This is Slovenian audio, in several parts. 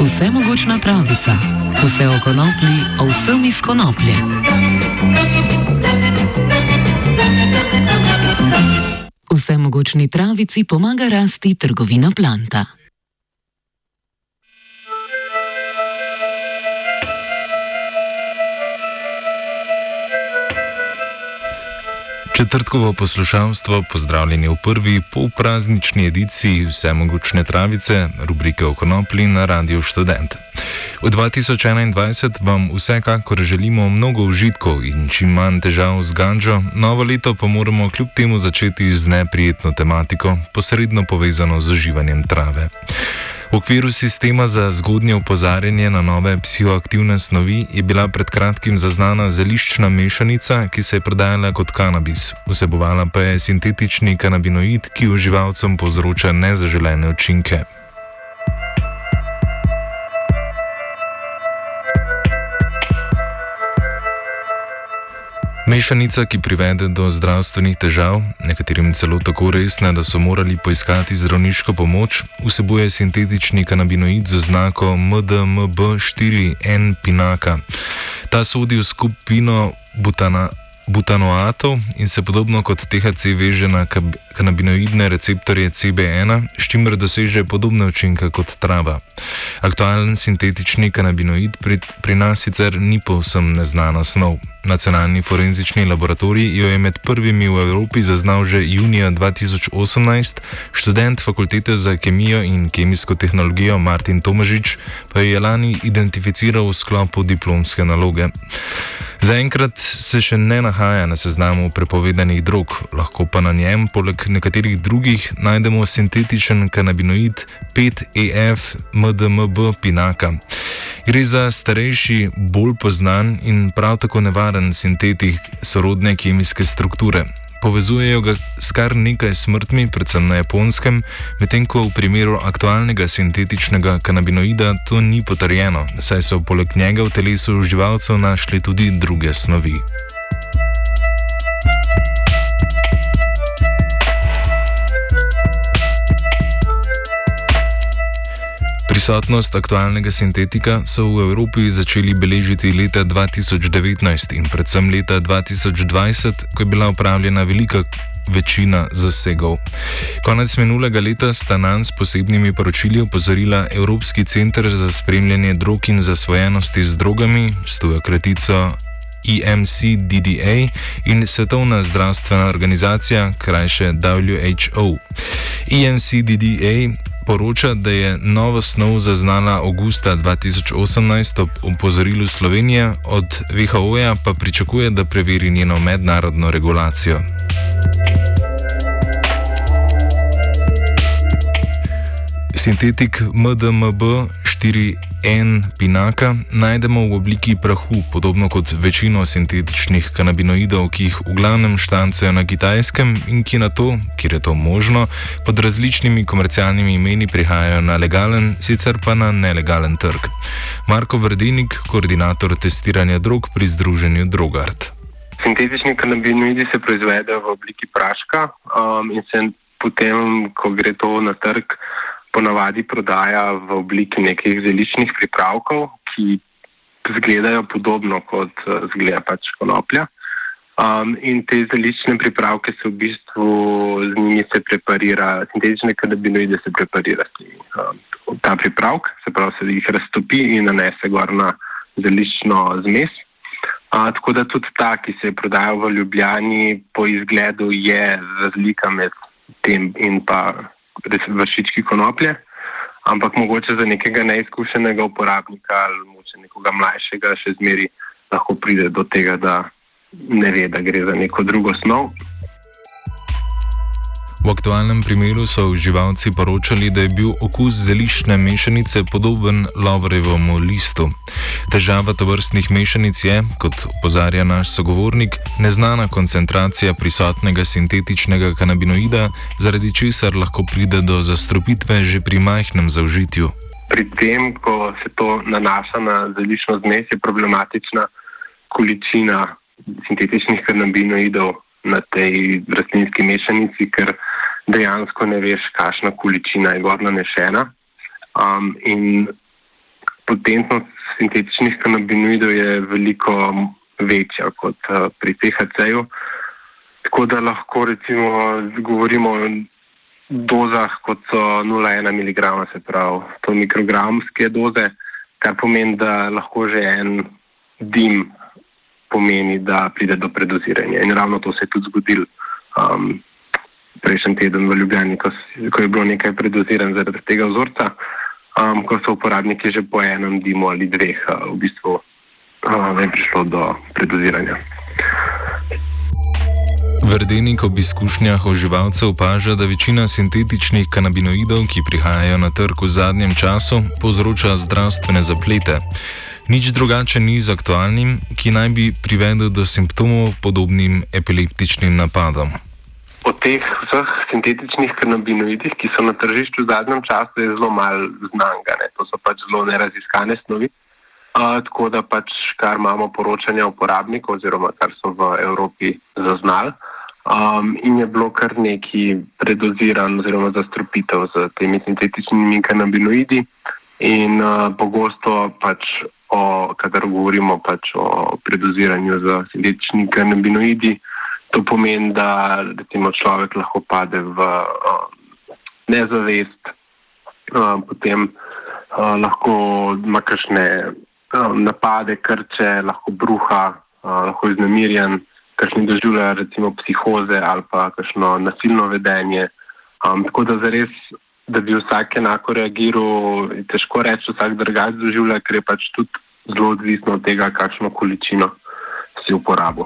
Vsemogočna travica. Vse o konoplji, o vsem iz konoplje. Vsemogočni travici pomaga rasti trgovina Planta. Četrtkovo poslušalstvo, pozdravljeni v prvi polpraznični ediciji Vsemogočne travice, rubrike o konoplji na Radiu Študent. V 2021 vam vsekakor želimo mnogo užitkov in čim manj težav z ganđo, novo leto pa moramo kljub temu začeti z neprijetno tematiko, posredno povezano z uživanjem trave. V okviru sistema za zgodnje opozarjanje na nove psihoaktivne snovi je bila pred kratkim zaznana zeliščna mešanica, ki se je prodajala kot kanabis. Vsebovala pa je sintetični kanabinoid, ki uživalcem povzroča nezaželene učinke. Mešanica, ki privede do zdravstvenih težav, nekaterim celo tako resne, da so morali poiskati zdravniško pomoč, vsebuje sintetični kanabinoid z oznako MDMB4N-pinaka. Ta sodi v skupino butanoatov in se podobno kot THC veže na kanabinoidne receptorje CB1, s čimer doseže podobne učinke kot trava. Aktualen sintetični kanabinoid pri nas sicer ni povsem neznana snov. Nacionalni forenzični laboratorij jo je med prvimi v Evropi zaznal že junija 2018, študent Fakultete za kemijo in kemijsko tehnologijo Martin Tomažič pa je lani identificiral v sklopu diplomske naloge. Zaenkrat se še ne nahaja na seznamu prepovedanih drog, lahko pa na njem, poleg nekaterih drugih, najdemo sintetičen kanabinoid 5-EF-MDMB-pinaka. Gre za starejši, bolj poznan in prav tako nevaren sintetik sorodne kemijske strukture. Povezujejo ga s kar nekaj smrtmi, predvsem na Japonskem, medtem ko v primeru aktualnega sintetičnega kanabinoida to ni potrjeno, saj so poleg njega v telesu uživalcev našli tudi druge snovi. Prisotnost aktualnega sintetika so v Evropi začeli beležiti leta 2019 in predvsem leta 2020, ko je bila opravljena velika večina zasegov. Konec minulega leta sta nanj s posebnimi poročili opozorila Evropski center za spremljanje drog in zasvojenosti z drogami, s tujo kratico EMCDDA, in Svetovna zdravstvena organizacija, krajše WHO. EMCDDA poroča, da je novo snov zaznala avgusta 2018 ob opozorilu Slovenije, od WHO-ja pa pričakuje, da preveri njeno mednarodno regulacijo. Sintetik MDMB4N-pinaka najdemo v obliki prahu, podobno kot večino sintetičnih kanabinoidov, ki jih v glavnem štancajo na Kitajskem in ki na to, kjer je to možno, pod različnimi komercialnimi imeni prihajajo na legalen, sicer pa na nelegalen trg. Marko Vrdenik, koordinator testiranja drog pri združenju Drogart. Sintetični kanabinoidi se proizvedejo v obliki praška in se potem, ko gre to na trg, ponavadi prodaja v obliki nekih zeliščnih pripravkov, ki izgledajo podobno kot izgleda pač konoplja. In te zeliščne pripravke se v bistvu, z njimi se preparira, sintetične kanabinoide se preparira ta pripravk, se pravi se jih raztopi in nanese gor na zeliščno zmes. Tako da tudi ta, ki se je prodajal v Ljubljani, po izgledu je razlika med tem in pa vršički konoplje, ampak mogoče za nekega neizkušenega uporabnika ali mogoče nekoga mlajšega še zmeri lahko pride do tega, da ne ve, da gre za neko drugo snov. V aktualnem primeru so uživalci poročali, da je bil okus zeliščne mešanice podoben lovorjevemu listu. Težava tovrstnih mešanic je, kot opozarja naš sogovornik, neznana koncentracija prisotnega sintetičnega kanabinoida, zaradi česar lahko pride do zastrupitve že pri majhnem zaužitju. Pri tem, ko se to nanaša na zeliščno zmes, je problematična količina sintetičnih kanabinoidov na tej rastlinski mešanici, ker dejansko ne veš, kakšna količina je gor nanešena. In potentnost sintetičnih kanabinoidov je veliko večja kot pri THC-ju. Tako da lahko recimo govorimo o dozah, kot so 0,1 mg, se pravi, to mikrogramske doze, kar pomeni, da lahko že en dim pomeni, da pride do predoziranja. In ravno to se je tudi zgodilo prejšnji teden v Ljubljani, ko je bilo nekaj predoziran zaradi tega vzorca, ko so uporabniki že po enem dimu ali dveh v bistvu je prišlo do predoziranja. Verdenik ob izkušnjah uživalcev opaža, da večina sintetičnih kanabinoidov, ki prihajajo na trg v zadnjem času, povzroča zdravstvene zaplete. Nič drugače ni z aktualnim, ki naj bi privedel do simptomov podobnim epileptičnim napadom. O teh vseh sintetičnih kanabinoidih, ki so na tržišču v zadnjem času, je zelo malo znanega. To so pač zelo neraziskane snovi. Tako da pač, kar imamo poročanja uporabnikov oziroma kar so v Evropi zaznali, in je bilo kar neki predoziran oziroma zastrupitev z temi sintetičnimi kanabinoidi in pogosto pač kadar govorimo pač o predoziranju z sintetičnimi kanabinoidi, to pomeni, da recimo človek lahko pade v nezavest, potem lahko ima kakšne napade, krče, lahko bruha, lahko je vznemirjen, kakšni doživljajo recimo psihoze ali pa kakšno nasilno vedenje. Tako da zares, da bi vsak enako reagiral, je težko reči, vsak drugače doživlja, ker je pač tudi zelo odvisno od tega, kakšno količino si uporabil.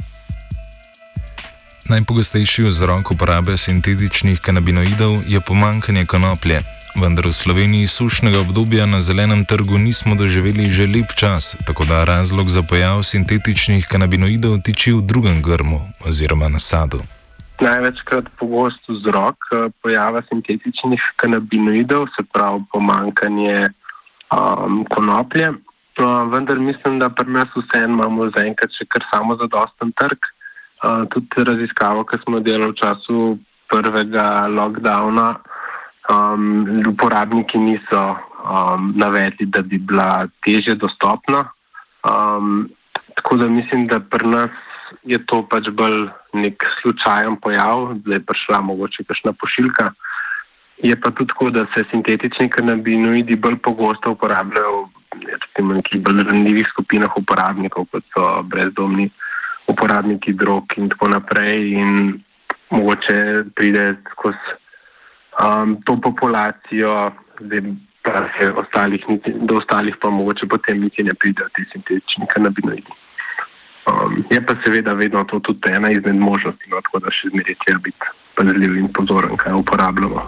Najpogostejši vzrok uporabe sintetičnih kanabinoidov je pomanjkanje konoplje, vendar v Sloveniji sušnega obdobja na zelenem trgu nismo doživeli že lep čas, tako da razlog za pojav sintetičnih kanabinoidov tiči v drugem grmu oziroma nasadu. Največkrat pogost vzrok pojava sintetičnih kanabinoidov, se pravi pomanjkanje konoplje, vendar mislim, da pri nas vseeno imamo zaenkrat še kar samozadosten trg. Tudi raziskavo, ki smo delali v času prvega lockdowna, uporabniki niso navedli, da bi bila težje dostopna. Tako da mislim, da pri nas je to pač bolj nek slučajen pojav, da je prišla mogoče kakšna pošiljka. Je pa tudi tako, da se sintetični kanabinoidi bolj pogosto uporabljajo v nekih bolj ranljivih skupinah uporabnikov, kot so brezdomni uporabniki drog in tako naprej, in mogoče pride skozi to populacijo, do ostalih pa mogoče potem niti ne pridejo ti sintetični kanabinoidi. Je pa seveda vedno to tudi ena izmed možnosti, tako da še zmeraj treba biti pazljiv in pozoren, kaj uporabljamo.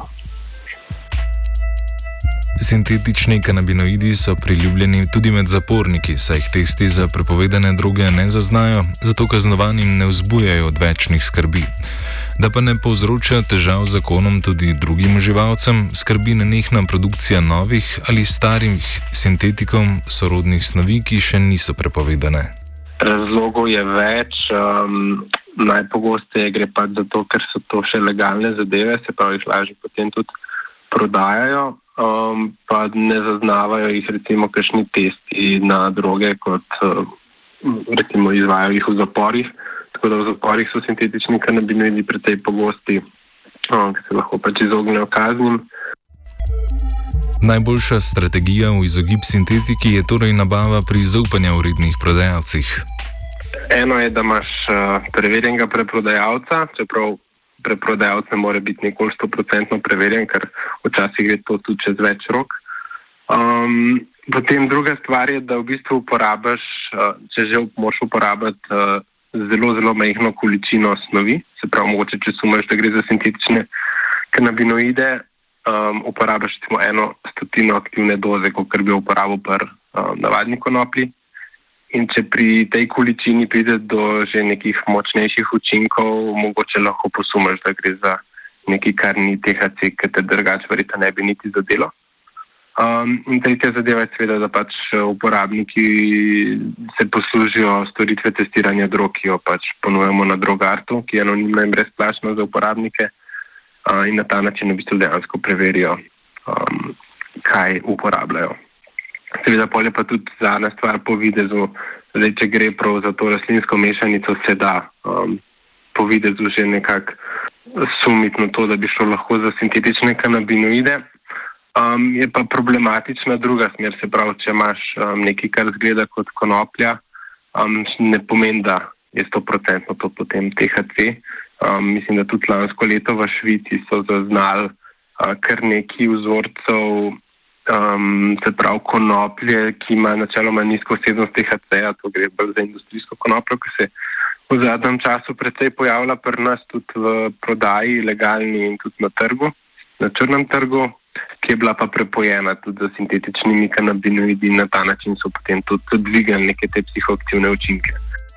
Sintetični kanabinoidi so priljubljeni tudi med zaporniki, saj jih testi za prepovedane droge ne zaznajo, zato kaznovanim ne vzbujajo odvečnih skrbi. Da pa ne povzroča težav zakonom tudi drugim uživalcem, skrbi nenehna produkcija novih ali starih sintetikom sorodnih snovi, ki še niso prepovedane. Razlogov je več. Najpogosteje gre pa za to, ker so to še legalne zadeve, se pravi, jih lažje potem tudi prodajajo. Pa ne zaznavajo jih recimo kakšni testi na droge, kot recimo izvajajo jih v zaporih. Tako da v zaporih so sintetični kanabinoidi precej pogosti, ki se lahko pač izognejo kaznim. Najboljša strategija v izogib sintetiki je torej nabava pri zaupanja vrednih prodajalcih. Eno je, da imaš preverjenega preprodajalca, čeprav preprodajalec ne more biti nikoli 100% preverjen, ker včasih gre to tudi čez več rok. Potem druga stvar je, da v bistvu uporabiš, če že moraš uporabiti zelo, zelo majhno količino snovi, se pravi, mogoče če sumaš, da gre za sintetične kanabinoide, uporabiš recimo 1/100 aktivne doze, kot bi uporabil pri navadni konoplji. In če pri tej količini pride do že nekih močnejših učinkov, mogoče lahko posumaš, da gre za nekaj, kar ni THC, ki te drugače verjetno ne bi niti zadelo. In tretja zadeva je seveda, da pač uporabniki se poslužijo storitve testiranja drog, ki jo pač ponujemo na Drogartu, ki je anonimna in brezplačna za uporabnike, in na ta način v bistvu dejansko preverijo, kaj uporabljajo. Seveda polje pa tudi zadnja stvar po videzu. Zdaj, če gre prav za to rastlinsko mešanico, se da po videzu že nekako sumiti na to, da bi šlo lahko za sintetične kanabinoide. Je pa problematična druga smer, se pravi, če imaš nekaj, kar zgleda kot konoplja, ne pomeni, da je 100% to potem THC. Mislim, da tudi lansko leto v Švici so zaznali kar nekaj vzorcev, se pravi konoplje, ki ima načeloma nizko vsebnost THC-ja, to gre bolj za industrijsko konopljo, ki se v zadnjem času precej pojavlja pri nas tudi v prodaji, legalni in tudi na trgu, na črnem trgu, ki je bila pa prepojena tudi z sintetičnimi kanabinoidi in na ta način so potem tudi dvigali neke te psihoaktivne učinke.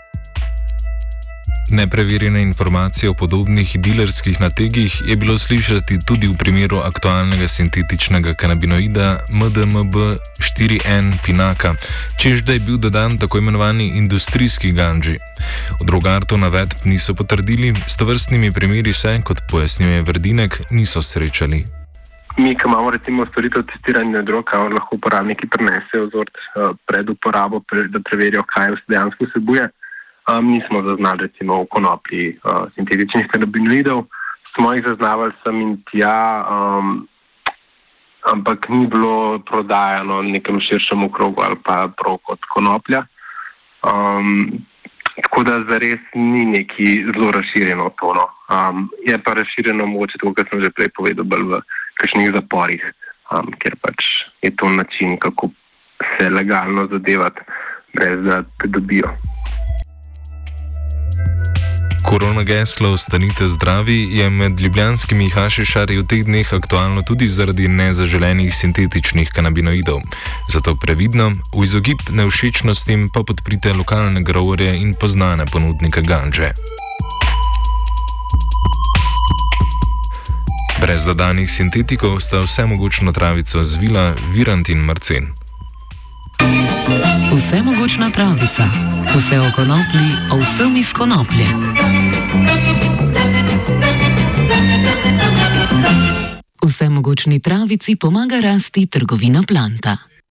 Nepreverjene informacije o podobnih dilerskih nategih je bilo slišati tudi v primeru aktualnega sintetičnega kanabinoida MDMB4N Pinaka, čež da je bil dodan tako imenovani industrijski ganži. V Drogartu navedb niso potrdili, s tovrstnimi primeri se, kot pojasnjuje Verdinek, niso srečali. Mi, ki imamo recimo storitev testiranja drog, lahko uporabniki prinesejo vzorec pred uporabo, da preverijo, kaj dejansko vsebuje. Nismo zaznali recimo v konoplji sintetičnih kanabinoidov, smo jih zaznavali sem in tja, ampak ni bilo prodajano nekem širšem okrogu ali pa prav kot konoplja. Tako da zares ni neki zelo razširjeno to. Je pa razširjeno mogoče to, kar sem že prej povedal, bolj v kakšnih zaporih, ker pač je to način, kako se legalno zadevati, brez da te dobijo. Korona geslo Ostanite zdravi je med ljubljanskimi hašišarji v teh dneh aktualno tudi zaradi nezaželenih sintetičnih kanabinoidov. Zato previdno, v izogib nevšečnostim pa podprite lokalne groverje in poznane ponudnike ganže. Brez dodanih sintetikov sta vsemogočno travico zvila Virant in Marcen. Vsemogočna travica. Vse o konoplji, o vsem iz konoplje. Vsemogočni travici pomaga rasti trgovina Planta.